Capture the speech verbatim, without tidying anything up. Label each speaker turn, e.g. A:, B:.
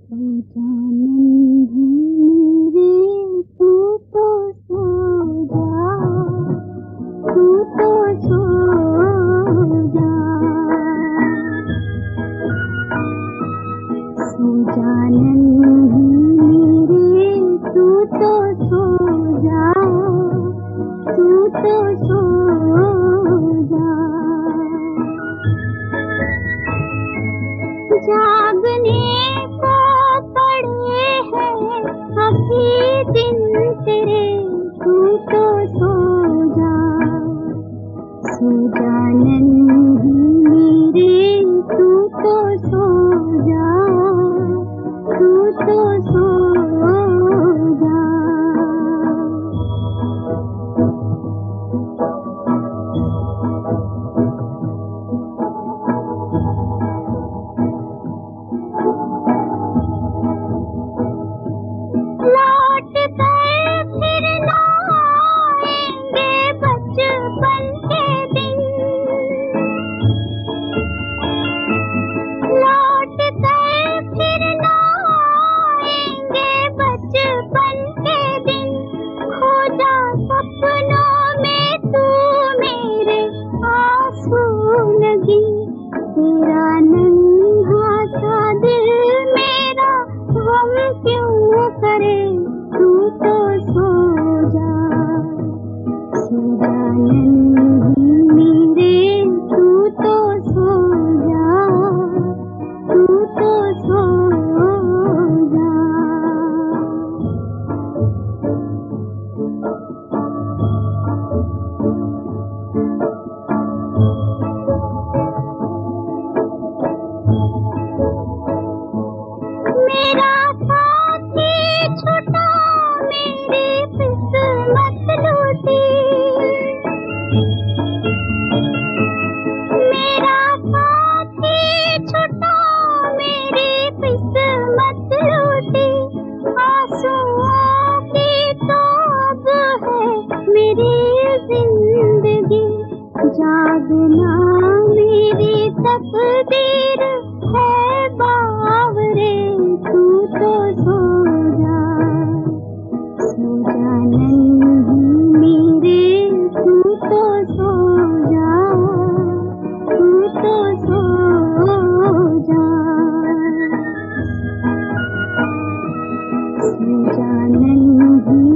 A: तू जानन ही मेरे तू तो सो जा, तू तो सो जा, सो जानन ही मेरे तू तो सो जा, तू तो सो जा। जागने को पड़े हैं अभी दिन तेरे, तू तो सो जा, सो जानन ही मेरे तू तो सो जा, तू तो सो जा। लौट कर फिर ना आएंगे बचपन के दिन, लौट कर फिर ना आएंगे बचपन के दिन। खो जा सपनों में तू मेरे आंसू लगी, तेरा नन्हा सा दिल मेरा गम क्यों करे, तू तो सो जा, सो जानन ही मेरे तू तो सो जा, तू तो सो जा। मेरा साथी छूटा मेरी किस्मत लूटी, मेरा साथी छूटा मेरी किस्मत लूटी। आंसुओं की तो अब है मेरी जिंदगी, जागना मेरी तकदीर है बावरे, तू तो सो जा, सो जानन ही मेरे तू तो सो जा, तू तो सो जा, सो जानन ही